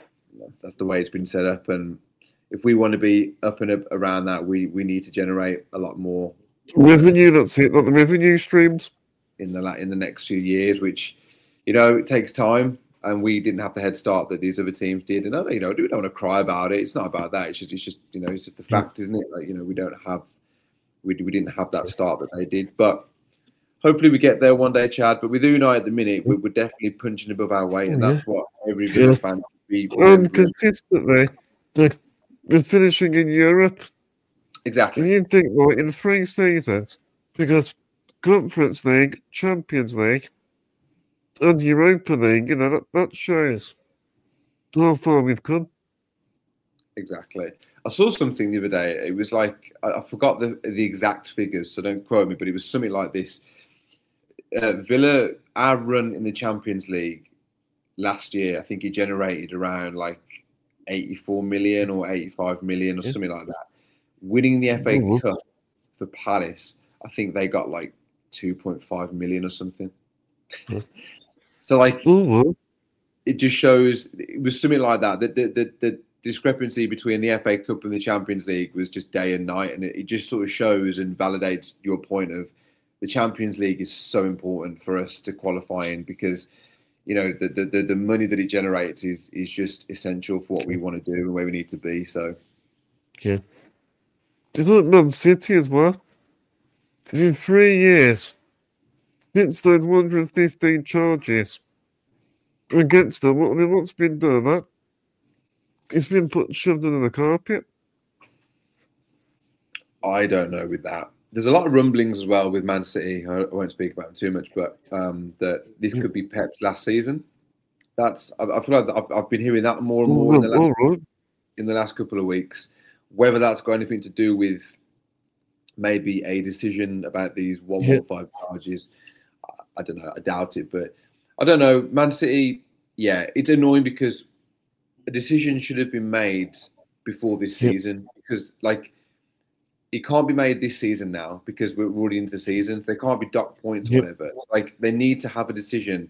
that's the way it's been set up. And if we want to be up and up around that, we need to generate a lot more
revenue. That's it. Not the revenue streams
in the next few years, which it takes time. And we didn't have the head start that these other teams did. And we don't want to cry about it. It's not about that. It's just the fact, isn't it? Like we didn't have that start that they did. But hopefully we get there one day, Chad. But with Unai at the minute, we're definitely punching above our weight, and that's what every Villa fan should be.
Consistently, we're finishing in Europe.
Exactly.
And you think, right, in 3 seasons, because Conference League, Champions League, and Europa League, that shows how far we've come.
Exactly. I saw something the other day. It was like, I forgot the exact figures, so don't quote me, but it was something like this. Villa, our run in the Champions League last year, I think he generated around like 84 million or 85 million or something like that. Winning the FA Cup for Palace, I think they got like 2.5 million or something. So it just shows, it was something like that. The discrepancy between the FA Cup and the Champions League was just day and night, and it just sort of shows and validates your point of the Champions League is so important for us to qualify in, because the money that it generates is just essential for what we want to do and where we need to be. So
yeah, just like Man City as well. In 3 years, since those 115 charges against them, what's been done? That it's been shoved under the carpet. I
don't know with that. There's a lot of rumblings as well with Man City. I won't speak about them too much, but that this could be Pep's last season. I feel like I've been hearing that more and more in the last couple of weeks. Whether that's got anything to do with maybe a decision about these 115 charges, I don't know. I doubt it, but I don't know. Man City, it's annoying because a decision should have been made before this season, because it can't be made this season now because we're already into the season. So they can't be docked points or whatever. It's they need to have a decision.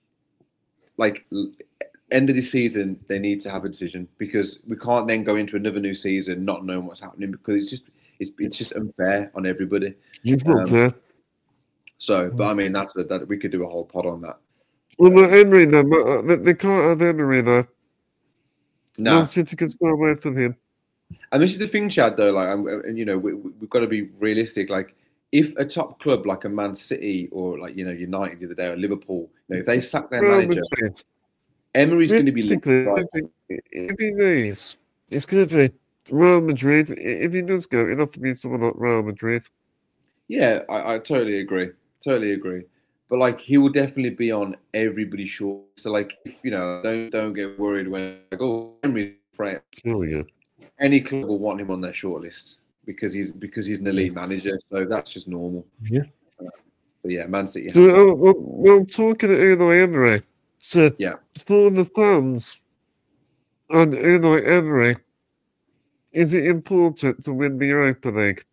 End of this season, they need to have a decision, because we can't then go into another new season not knowing what's happening, because it's just unfair on everybody.
It's not fair.
So, but I mean, that we could do a whole pod on that.
Well, Emery, they can't have Emery though.
No,
Man City can stay away from him.
And this is the thing, Chad. Though, we've got to be realistic. If a top club like a Man City or United the other day, or Liverpool, if they sack their manager, Emery's going to be linked.
If he leaves, it's going to be Real Madrid. If he does go, it'll have to be someone like Real Madrid.
Yeah, I totally agree. Totally agree. But he will definitely be on everybody's short. So don't get worried when Emery's right.
Oh yeah.
Any club will want him on their shortlist because he's an elite manager. So that's just normal.
Yeah.
But yeah, Man City.
So well, talking to Unai Emery. So for the fans and Unai Emery, is it important to win the Europa League?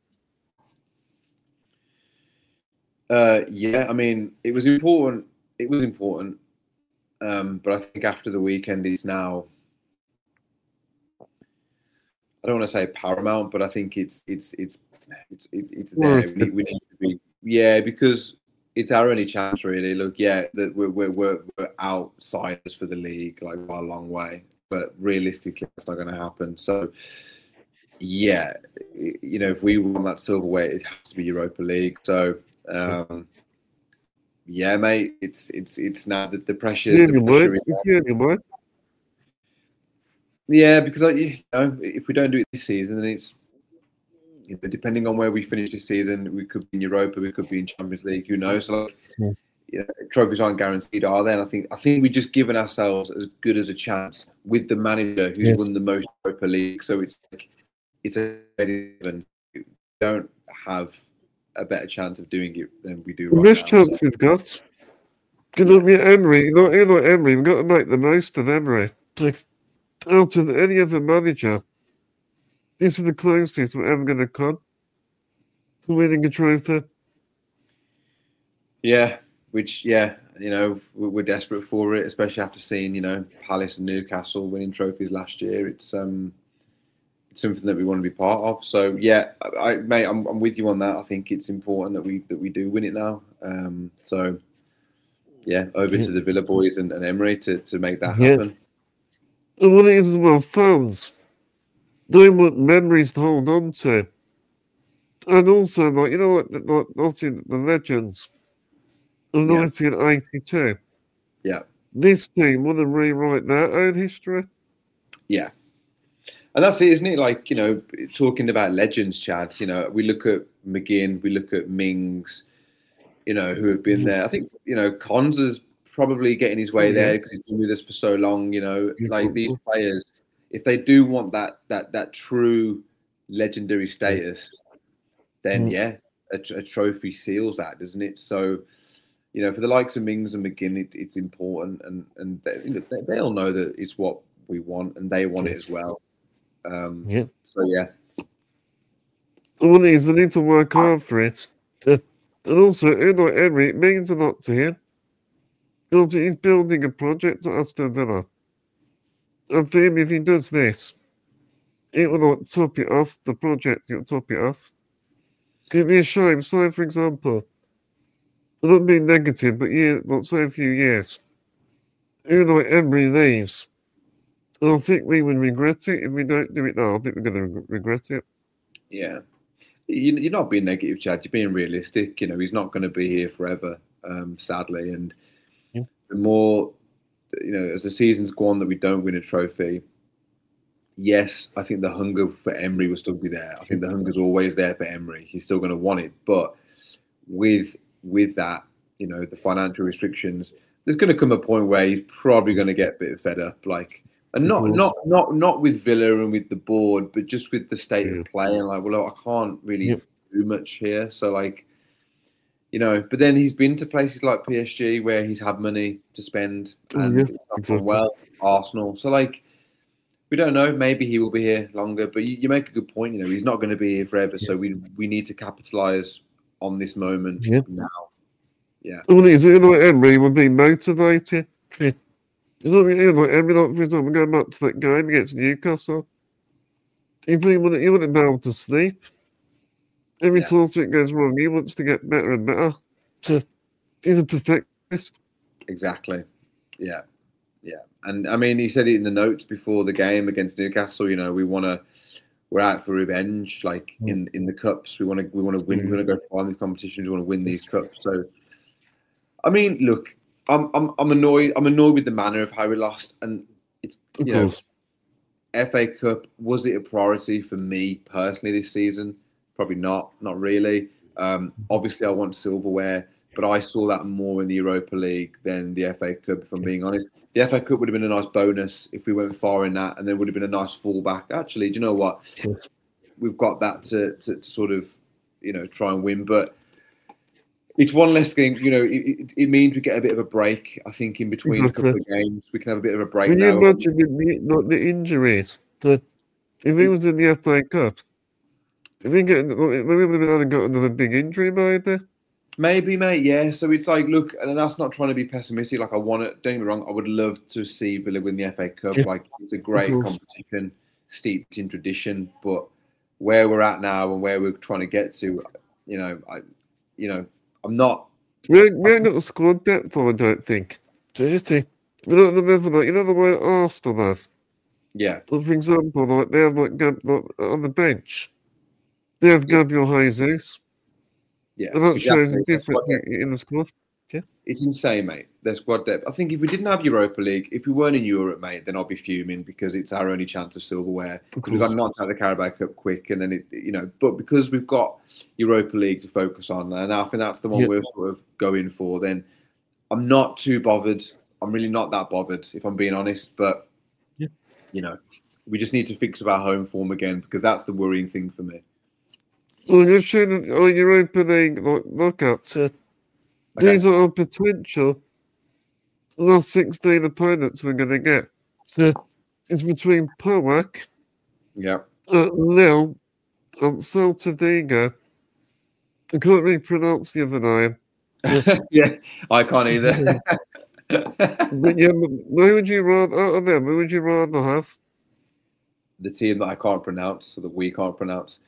I mean, it was important. It was important, but I think after the weekend, it's now. I don't want to say paramount, but I think it's there. We need to be, because it's our only chance, really. Look, that we're outsiders for the league, by a long way, but realistically, that's not going to happen. So, if we want that silverware, it has to be Europa League. So. Mate, it's now that the pressure. Yeah, because if we don't do it this season, then it's depending on where we finish this season, we could be in Europa, we could be in Champions League. Who knows? So, trophies aren't guaranteed, are they? And I think we've just given ourselves as good as a chance with the manager who's won the most Europa League. So it's a even don't have a better chance of doing it than we do right
now. This chance
so.
we've got. Because Emery, Emery, we've got to make the most of Emery. Out of any other manager, this is the closest we're ever going to come to winning a trophy.
Yeah, which You know, we're desperate for it, especially after seeing, you know, Palace and Newcastle winning trophies last year. It's something that we want to be part of. So yeah, mate, I'm with you on that. I think it's important that we do win it now. So yeah, over to the Villa boys and Emery to make that happen.
And what it is as well, fans, they want memories to hold on to. And also, like, you know, like obviously the legends of 1982.
Yeah.
This team want to rewrite their own history.
Yeah. And that's it, isn't it? Like, you know, talking about legends, Chad, you know, we look at McGinn, we look at Mings, you know, who have been there. I think, you know, Konza's probably getting his way there because he's been with us for so long, you know, like these players, if they do want that true legendary status, then a trophy seals that, doesn't it? So, you know, for the likes of Mings and McGinn, it's important, and they'll know that it's what we want, and they want it as well. So yeah.
All it is, they need to work hard for it. And also, Unai Emery, it means a lot to him. Because he's building a project at Aston Villa. And for him, if he does this, it will like top it off, the project, it'll top it off. It'd be a shame. So, for example, I'm not being negative, but let's say a few years, Unai Emery leaves. And I think we would regret it if we don't do it now. I think we're going to regret it.
Yeah. You're not being negative, Chad. You're being realistic. You know, he's not going to be here forever, sadly. And the more, you know, as the seasons go on that we don't win a trophy, yes, I think the hunger for Emery will still be there. I think the hunger's always there for Emery. He's still going to want it. But with that, you know, the financial restrictions, there's going to come a point where he's probably going to get a bit fed up. Like, and not with Villa and with the board, but just with the state of play. And like, well, I can't really do much here. So like, you know, but then he's been to places like PSG where he's had money to spend and it's not gone well. Arsenal. So like, we don't know. Maybe he will be here longer. But you make a good point. You know, he's not going to be here forever. So we need to capitalise on this moment now. Yeah.
Well, is it like Emery would be motivated? It's not really like Emery, like, for example, going back to that game against Newcastle. He wouldn't be able to sleep. Every time it goes wrong, he wants to get better and better. He's a perfectionist.
Exactly. Yeah. Yeah. And I mean, he said it in the notes before the game against Newcastle. You know, we're out for revenge. Like in the cups, we want to win. We're going to go far in these competitions. We want to win these cups. So, I mean, look, I'm annoyed. I'm annoyed with the manner of how we lost, and it's FA Cup. Was it a priority for me personally this season? Probably not. Not really. Obviously, I want silverware, but I saw that more in the Europa League than the FA Cup. If I'm being honest, the FA Cup would have been a nice bonus if we went far in that, and there would have been a nice fallback. Actually, do you know what? We've got that to sort of, you know, try and win, but it's one less game. You know, it means we get a bit of a break. I think in between a couple of games, we can have a bit of a break.
When you imagine the injuries, if he was in the FA Cup, if we would have got another big injury, maybe.
Maybe, mate. Yeah. So it's like, look, and that's not trying to be pessimistic. Like, I want it. Don't get me wrong. I would love to see Villa win the FA Cup. Like, it's a great competition, steeped in tradition. But where we're at now and where we're trying to get to, I'm not.
We ain't got the squad depth, I don't think. We don't remember that. You know the way Arsenal have.
Yeah.
For example, like they have like on the bench, they have Gabriel Jesus.
Yeah,
and that shows a difference in the squad. Yeah.
It's insane, mate. Their squad depth. I think if we didn't have Europa League, if we weren't in Europe, mate, then I'd be fuming because it's our only chance of silverware. We got knocked out of the Carabao Cup quick, and then but because we've got Europa League to focus on, and I think that's the one we're sort of going for. Then I'm not too bothered. I'm really not that bothered, if I'm being honest. But we just need to fix our home form again because that's the worrying thing for me.
Well, you're showing that Europa League knockouts. These are our potential last 16 opponents we're going to get. So it's between PAOK, Lille, and Celta Vigo. I can't really pronounce the other name. Yes.
Yeah, I can't either.
But yeah, but who would you rather, out of them, who would you rather have?
The team that I can't pronounce, or that we can't pronounce.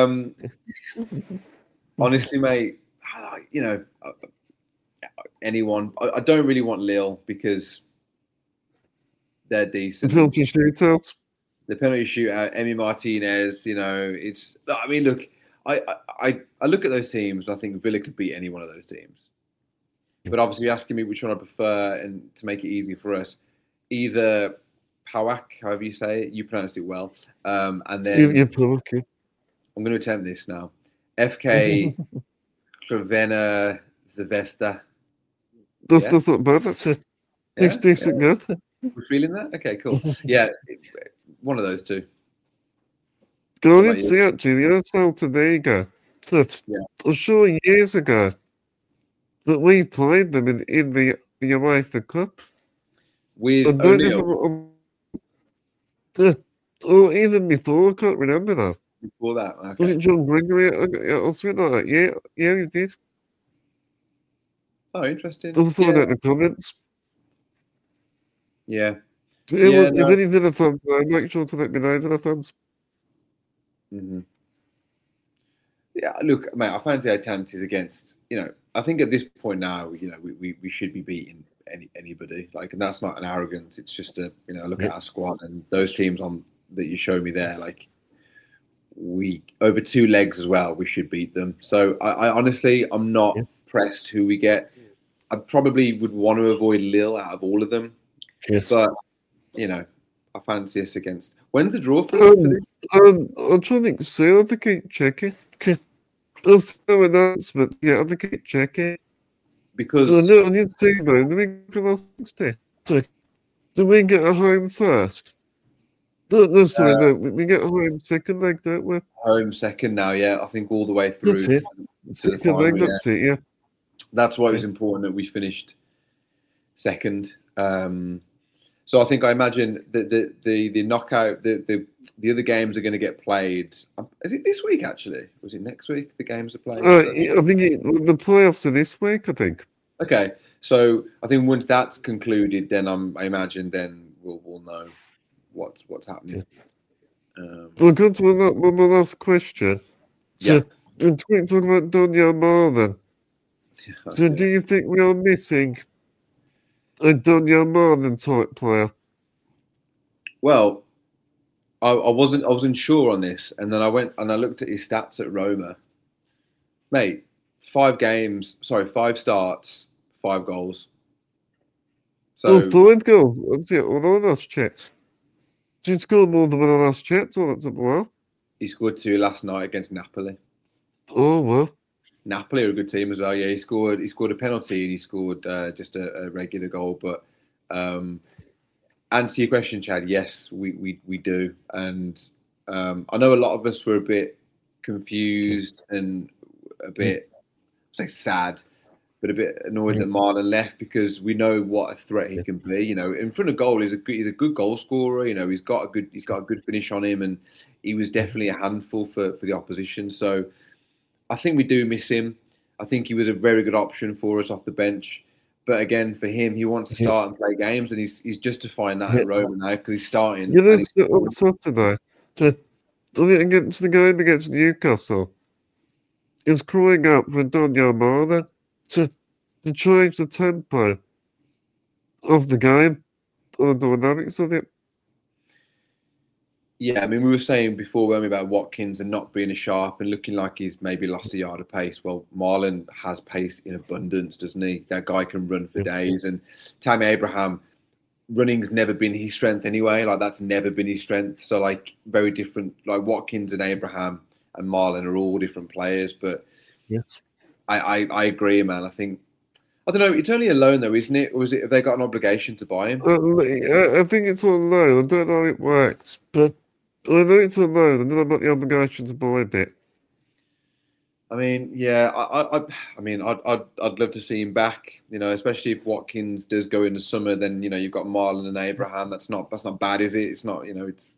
Honestly, mate, you know, anyone. I don't really want Lille because they're
The
decent.
penalty shootout.
The penalty shootout, Emi Martinez. You know, it's. I mean, look, I look at those teams and I think Villa could beat any one of those teams. But obviously, you're asking me which one I prefer, and to make it easy for us, either Pawak, however you say it, you pronounced it well, and then
You're lucky.
I'm going to attempt this now. FK Crvena Zvezda.
That's not bad. That's a
Yeah?
decent game.
We're feeling that? Okay, cool. Yeah, one of those two.
I
about
did
you?
see actually the Arsenal today guy that
Yeah.
I'm sure years ago that we played them in the UEFA Cup.
With
I don't know
O'Neill
or even before, I can't remember now.
before that.
Was
Okay.
it John Gregory or something like that? Yeah, he did.
Oh, interesting.
I'll find
Yeah.
out in the comments.
Yeah.
If
no.
any Villa fans know, make sure to let me know, Villa fans.
Mm-hmm. Yeah, look, mate, I fancy our chances against, I think at this point now, we should be beating anybody. Like, and that's not an arrogance. It's just look at our squad and those teams that you showed me there. Like, we over 2 legs as well. We should beat them. So I honestly, I'm not pressed who we get. I probably would want to avoid Lille out of all of them.
Yes.
But I fancy us against. When's the draw for this?
I'm trying to think. So I have to keep checking. There's no announcement. Yeah, I have to keep checking.
Because
I didn't see though. Do we get our 60? So, do we get a home first? No, sorry, no. We get a home second leg, don't we?
Home second now, yeah. I think all the way through.
That's it. Second leg, that's it, yeah.
That's why it was important that we finished second. So I imagine that the knockout, the other games are going to get played. Is it this week actually? Was it next week? The games are played.
I think the playoffs are this week. I think.
Okay, so I think once that's concluded, then I imagine then we'll know what's happening.
We'll go to my last question. So,
Yeah.
talk about Donyell Malen. So, do you think we are missing a Donyell Malen type player?
Well, I wasn't sure on this, and then I went and I looked at his stats at Roma. Mate, 5 starts, 5 goals. So
5 goals. That's it. Well, I last checked. Did he score more than when I last checked? Oh, that's a while.
He scored 2 last night against Napoli.
Oh well.
Napoli are a good team as well. Yeah, he scored a penalty and he scored just a regular goal. But answer your question, Chad. Yes, we do, and I know a lot of us were a bit confused and a bit sad, but a bit annoyed that Marlon left because we know what a threat he can be. In front of goal, he's a good goal scorer. He's got a good finish on him, and he was definitely a handful for the opposition. So I think we do miss him. I think he was a very good option for us off the bench. But again, for him, he wants to start and play games, and he's justifying that at Roma now because he's starting.
On Saturday, against the game against Newcastle, he's crying out for Donyell Malen to change the tempo of the game or the dynamics of it.
Yeah, I mean, we were saying before, weren't we, about Watkins and not being as sharp and looking like he's maybe lost a yard of pace. Well, Marlon has pace in abundance, doesn't he? That guy can run for days. And Tammy Abraham, running's never been his strength anyway. Like, that's never been his strength. So, like, very different. Like, Watkins and Abraham and Marlon are all different players. But
yes,
I agree, man. I think, I don't know, it's only a loan though, isn't it? Or have they got an obligation to buy him?
I think it's on loan. I don't know how it works, but I know it's on loan. I don't know about the obligation to buy a bit.
I mean, yeah, I'd love to see him back. Especially if Watkins does go in the summer, then you've got Marlon and Abraham. That's not bad, is it? It's not. It's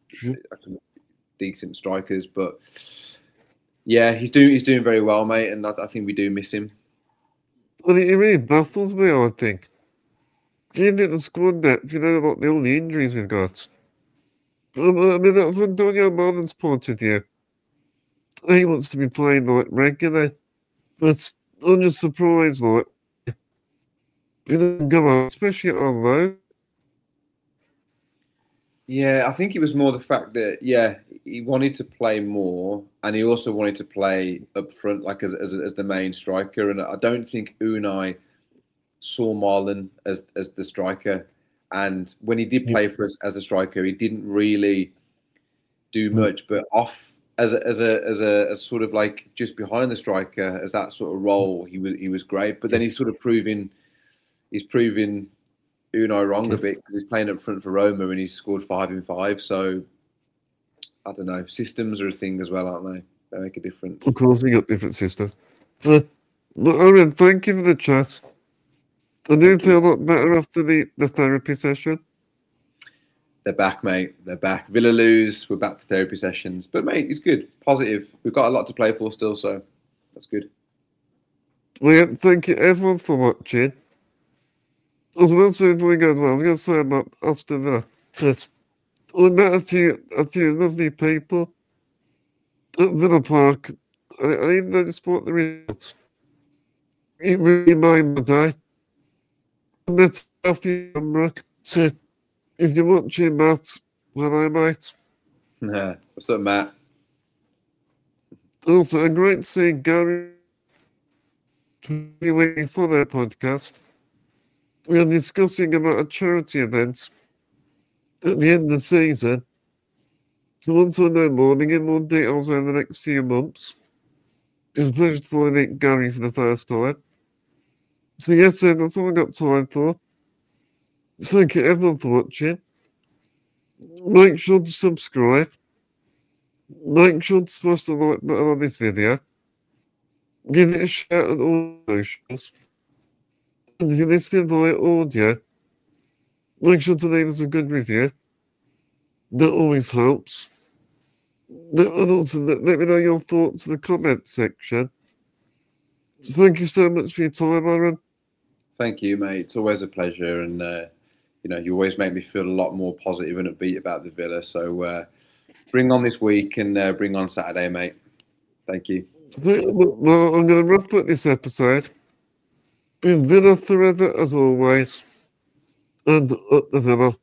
decent strikers, but yeah, he's doing very well, mate. And I think we do miss him.
And it really baffles me, I think. Given the squad depth, like all the injuries we've got. I mean, from Daniel Marlin's point of view, he wants to be playing like regularly. But I'm just surprised, like, he didn't go on, especially on low.
Yeah, I think it was more the fact that he wanted to play more, and he also wanted to play up front, like as the main striker. And I don't think Unai saw Marlon as the striker. And when he did play for us as a striker, he didn't really do much. But off as a sort of like just behind the striker as that sort of role, he was great. But then he's proving Unai wrong a bit because he's playing up front for Roma and he's scored 5 in 5. So I don't know. Systems are a thing as well, aren't they? They make a difference.
Of course, we got different systems. But Aaron, thank you for the chat. I do feel a lot better after the therapy session.
They're back, mate. They're back. Villa lose. We're back to therapy sessions. But, mate, it's good. Positive. We've got a lot to play for still, so that's good.
Well, thank you everyone for watching. As well as doing as well, I was going to say about Aston Villa. We met a few lovely people at Villa Park. I even though they support the results. It really made my day. I met Alfie Hamrock. If you're watching, Matt, hello, mate.
What's up, Matt?
Also, great to see Gary waiting for their podcast. We are discussing about a charity event at the end of the season. So once I know more, we get more details over the next few months. It's a pleasure to meet Gary for the first time. So yes, sir, that's all I got time for. Thank you everyone for watching. Make sure to subscribe. Make sure to smash the like button on this video. Give it a shout on all socials. And if you're listening via audio, make sure to leave us a good review. That always helps. And also, let me know your thoughts in the comment section. Thank you so much for your time, Aaron.
Thank you, mate. It's always a pleasure. And, you always make me feel a lot more positive and upbeat about the Villa. So bring on this week and bring on Saturday, mate. Thank you.
Well, I'm going to wrap up this episode. In Villa forever, as always. And up the Villa.